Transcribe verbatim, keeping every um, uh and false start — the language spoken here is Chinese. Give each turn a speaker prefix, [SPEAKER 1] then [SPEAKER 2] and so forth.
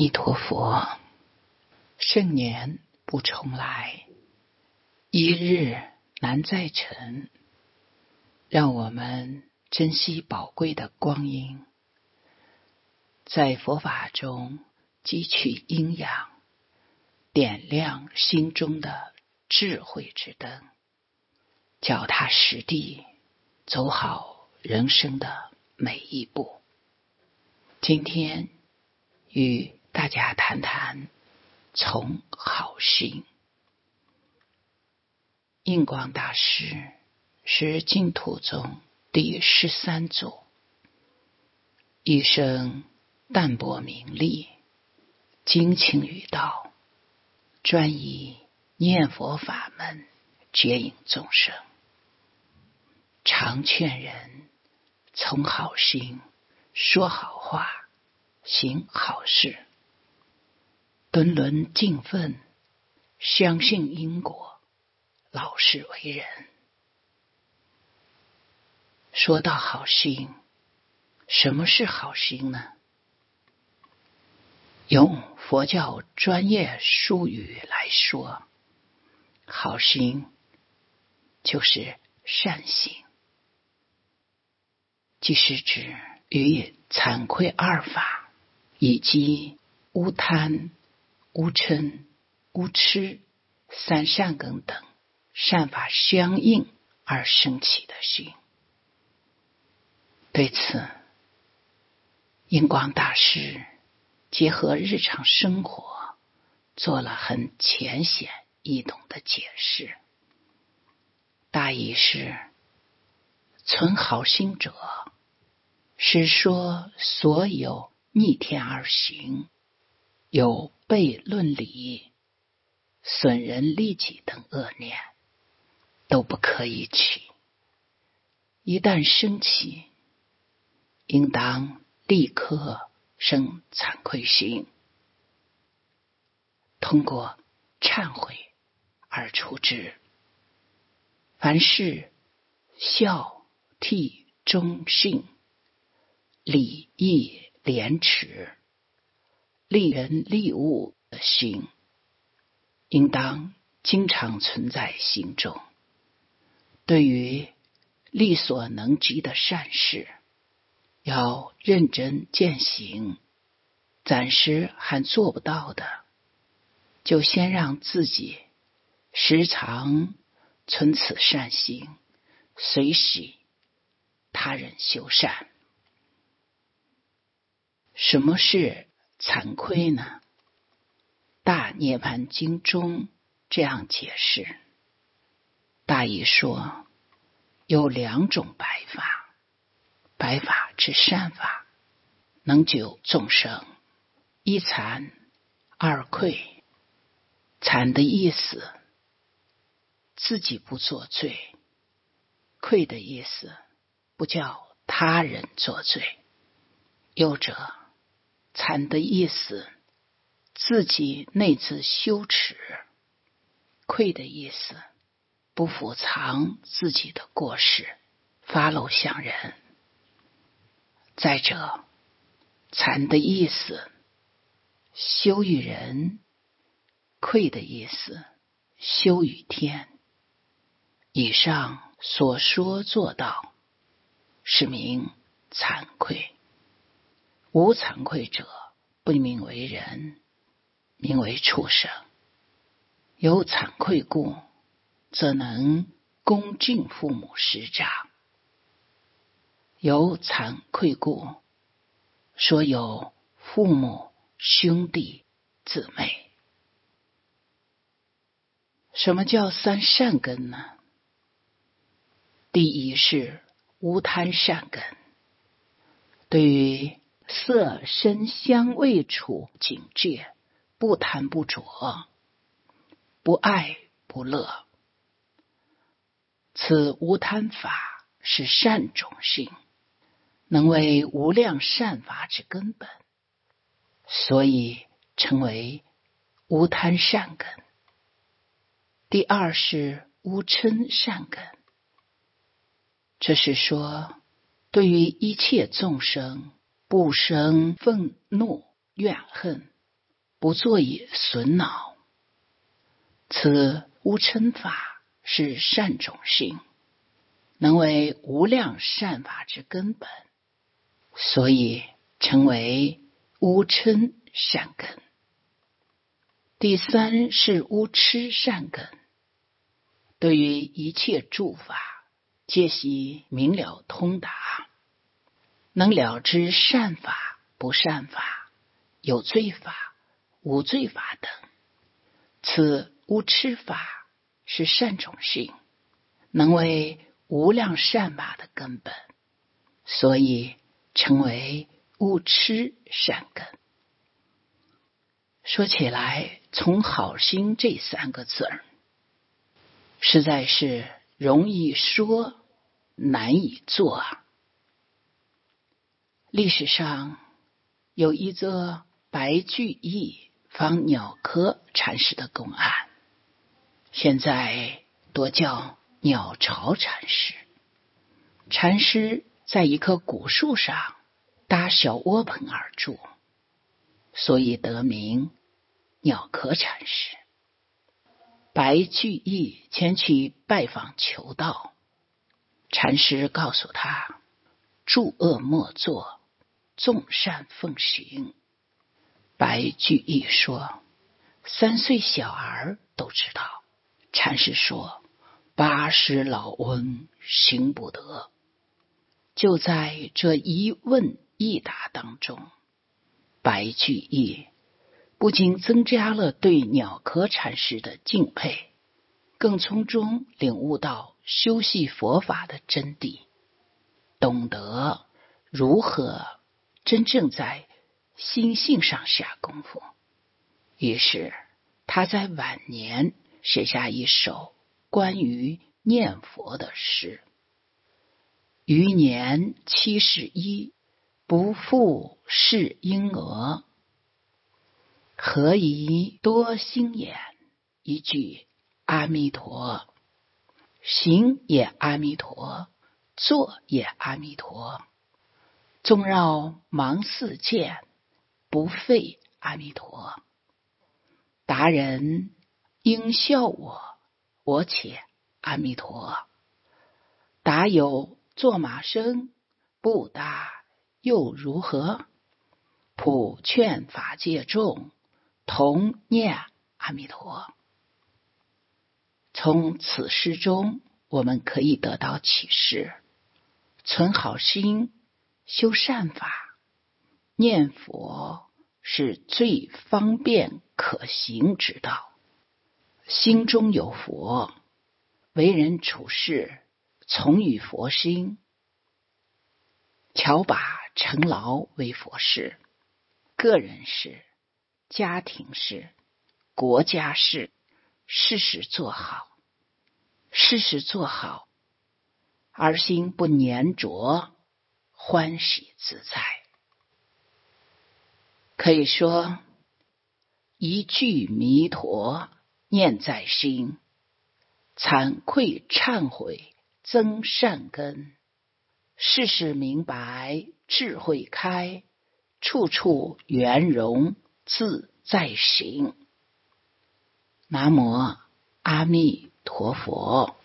[SPEAKER 1] 弥陀佛。盛年不重来，一日难再晨。让我们珍惜宝贵的光阴，在佛法中汲取营养，点亮心中的智慧之灯，脚踏实地，走好人生的每一步。今天与大家谈谈从好心。印光大师是净土宗第十三祖，一生淡泊名利，精勤于道，专以念佛法门接引众生，常劝人从好心，说好话，行好事，敦伦敬分，相信因果，老实为人。说到好心，什么是好心呢？用佛教专业术语来说，好心就是善行，即是指与惭愧二法以及无贪、无嗔、无痴三善根等善法相应而生起的心。对此，印光大师结合日常生活，做了很浅显易懂的解释。大意是，存好心者，是说所有逆天而行，有悖论理、损人利己等恶念，都不可以起。一旦生起，应当立刻生惭愧心，通过忏悔而除之。凡事孝悌忠信，礼义廉耻，利人利物的心，应当经常存在心中。对于力所能及的善事，要认真践行，暂时还做不到的，就先让自己时常存此善行，随喜他人修善。什么是惭愧呢？大涅槃经中这样解释，大意说，有两种白法。白法之善法，能救众生。一惭，二愧。惭的意思，自己不作罪；愧的意思，不叫他人作罪。又者，惭的意思，自己内自羞耻；愧的意思，不俯藏自己的过失，发露向人。再者，惭的意思，羞于人；愧的意思，羞于天。以上所说做到，是名惭愧。无惭愧者，不名为人，名为畜生。有惭愧故，则能恭敬父母师长。有惭愧故，说有父母、兄弟、姊妹。什么叫三善根呢？第一是无贪善根，对于色身香味触境界，不贪不着，不爱不乐。此无贪法是善种性，能为无量善法之根本，所以称为无贪善根。第二是无嗔善根，这是说对于一切众生不生愤怒怨恨， 不作以损恼。此无嗔法是善种性，能为无量善法之根本，所以称为无嗔善根。第三是无痴善根，对于一切诸法皆悉明了通达，能了知善法不善法，有罪法无罪法等。此无痴法是善种性，能为无量善法的根本，所以称为无痴善根。说起来，从好心这三个字儿，实在是容易说难以做啊。历史上有一则白居易访鸟窠禅师的公案，现在多叫鸟巢禅师。禅师在一棵古树上搭小窝棚而住，所以得名鸟窠禅师。白居易前去拜访求道，禅师告诉他，诸恶莫作，众善奉行。白居易说，三岁小儿都知道。禅师说，八十老翁行不得。就在这一问一答当中，白居易不仅增加了对鸟窠禅师的敬佩，更从中领悟到修习佛法的真谛，懂得如何真正在心性上下功夫。于是他在晚年写下一首关于念佛的诗：余年七十一，不复是婴儿，何以多心眼？一句阿弥陀，行也阿弥陀，坐也阿弥陀，纵绕忙似箭，不废阿弥陀。达人应笑我，我且阿弥陀。达有坐马生，不达又如何？普劝法界众，同念阿弥陀。从此诗中，我们可以得到启示：存好心，修善法，念佛是最方便可行之道。心中有佛，为人处事从与佛心，巧把成劳为佛事，个人事、家庭事、国家事，事事做好。事事做好，而心不粘着，欢喜自在。可以说，一句弥陀念在心，惭愧忏悔增善根，事事明白智慧开，处处圆融自在行。南无阿弥陀佛。